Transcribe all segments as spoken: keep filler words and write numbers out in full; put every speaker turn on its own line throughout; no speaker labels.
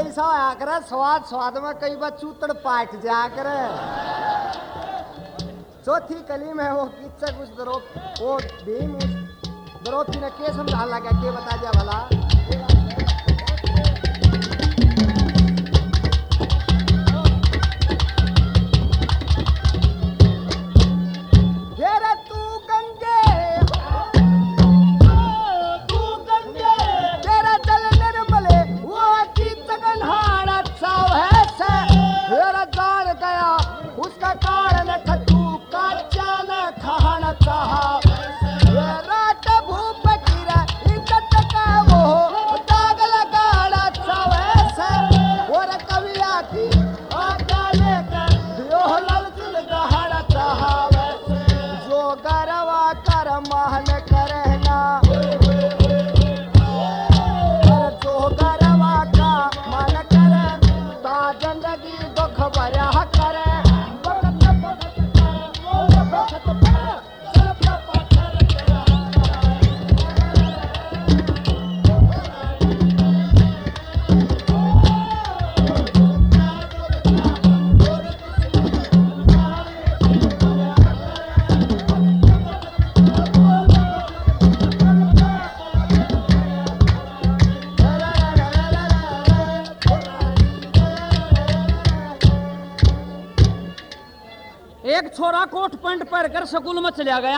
ऐसा आया करे स्वाद स्वाद में कई बार चूतड़ पाट जा करे। चौथी कली में वो किच्चक उस दरो वो भीम उस द्रौपदी ने के समझा लगा के बता दिया भला।
छोरा कोट पैंट पहन कर स्कूल में चला गया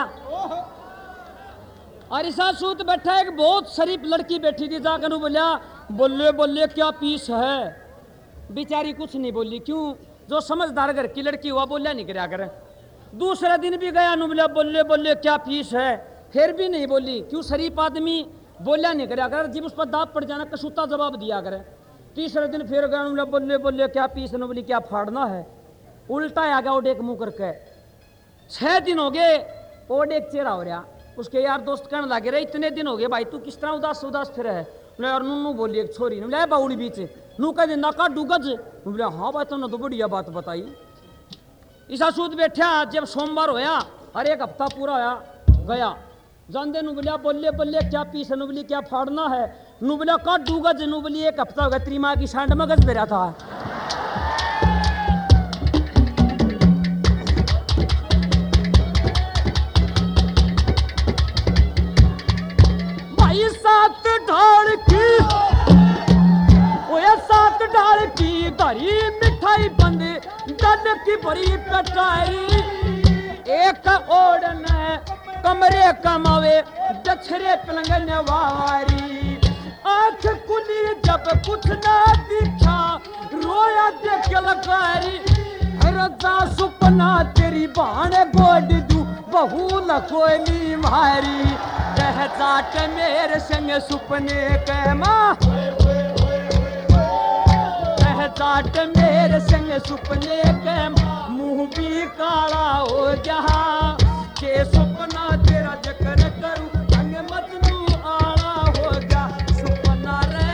और इसा सूत बैठा एक बहुत शरीफ लड़की बैठी थी। जाकर बोलिया बोले बोले क्या पीस है। बेचारी कुछ नहीं बोली। क्यों? जो समझदार घर की लड़की हुआ बोलिया नहीं कराया करे। दूसरे दिन भी गया नु बोलिया बोले बोले क्या पीस है। फिर भी नहीं बोली। क्यों? शरीफ आदमी बोलिया नहीं कराया करे। जब उस पर दाब पड़ जाना कसूता जवाब दिया करे। तीसरे दिन फिर गया बोलिया बोले बोले क्या पीस है। बोली क्या फाड़ना है। उल्टा आ गया ओडेक मुंह करके। छह दिन हो गए ओडेक चेहरा हो रहा। उसके यार दोस्त कहने लगे रहे इतने दिन हो गए भाई तू किस तरह उदास उदास फिर है। यार नू बोली एक छोरी ने बाउड़ी बीच नू कह नाका डूगज। बोले हाँ भाई तुमने तो बढ़िया बात बताई। ईसा सूद बैठा जब सोमवार होया और एक हफ्ता पूरा होया गया जानदे नु बोलिया बोले बोले क्या पीस है। नु बोली क्या फाड़ना है। नु बोलिया का डूगज। नु बोली एक हफ्ता हो गया तेरी माँ की सांड में गज दे रहा था। सात ढाल की ओए सात ढाल की धरी मिठाई बंद दल की बड़ी कटाई। एक ओढ़न कमरे कमावे दछरे पलंग वारी। आंख खुली जब कुछ ना दिखा रोया देख लगारी। रजा सुपना तेरी बाण गोड दू बहू न कोई मारी। कह चाट मेरे संग सुपने के माँ कह चाट मेरे संग सुपने के मुंह भी काला हो जहाँ के सुपना तेरा जिक्र करूं संग मजनू आला हो जा सुपना रे।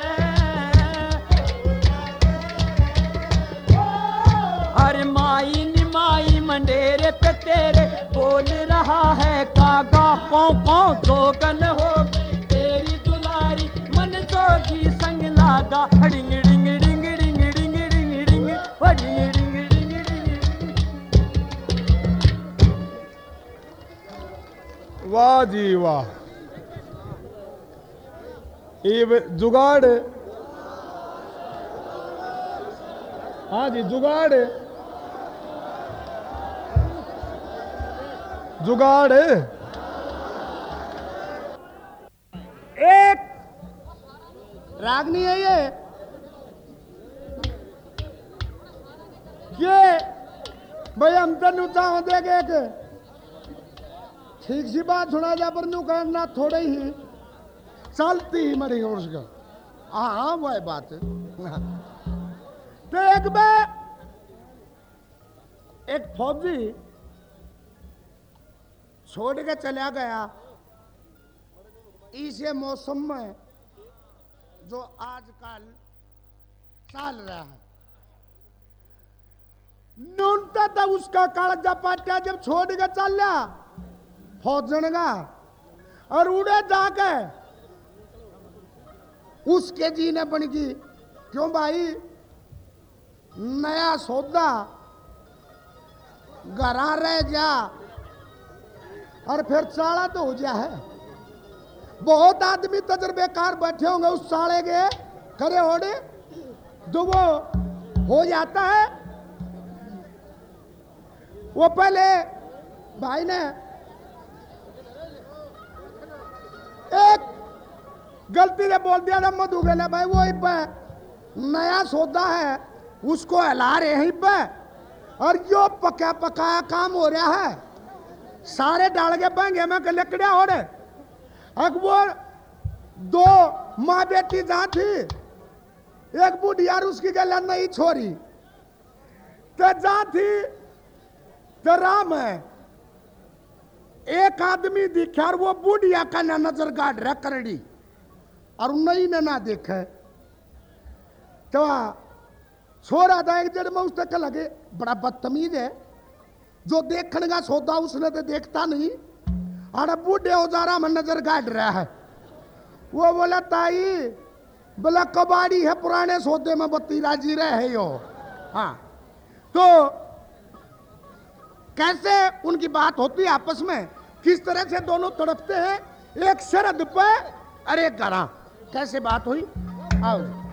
अरे माई निमाई मंडेरे पे तेरे बोल रहा है कागा पौ पौ जोगन हो तेरी दुलारी मन जोगी संग लागा। डिंग डिंग डिंग डिंग डिंग डिंग डिंग डिंग डिंग डिंग।
वाह जी वाह। ये जुगाड़। हाँ जी जुगाड़ जुगाड़।
एक रागनी है ये ये भाई हम तो नुचा हो देखे एक ठीक सी बात सुना जा पर नू करना थोड़े ही चलती ही मरी उसका। हाँ हाँ वही बात है। तो एक बार एक फौजी छोड़ के चला गया इसे मौसम में जो आजकल चल रहा है। न्यूनता था उसका कागजा पाटिया जब छोड़ के चल रहा फौजन का और उड़े जाके उसके जीने बन की क्यों भाई, नया सौदा घरा रह जा और फिर साड़ा तो हो जा है। बहुत आदमी तजर्बेकार बैठे होंगे उस साड़े के खड़े होने, जो वो हो जाता है। वो पहले भाई ने एक गलती से बोल दिया ना, मधु गले भाई वो पे नया सौदा है उसको हिला रहे हैं पे, और यो पका पकाया काम हो रहा है, सारे डाल के बंगे में लकड़िया हो रहे। अब वो दो माँ बेटी जहां थी, एक बूढ़ी और उसकी गला नहीं छोरी, तो जहां थी तो राम है। एक आदमी दिखा और वो बूढ़िया का ना नजर गाड़ रहा करड़ी, और नहीं ने ना देखे तो छोरा था एक जड़ में उसने कहा लगे बड़ा बदतमीज है, जो देखने का सौदा उसने तो देखता नहीं, और बूढ़े औजारा में नजर गाड़ रहा है। वो बोला ताई बोला कबाड़ी है, पुराने सौदे में बत्ती राजी रहे हो। हाँ, तो कैसे उनकी बात होती है आपस में, किस तरह से दोनों तड़पते हैं, एक शरद पे अरे करा कैसे बात हुई। आओ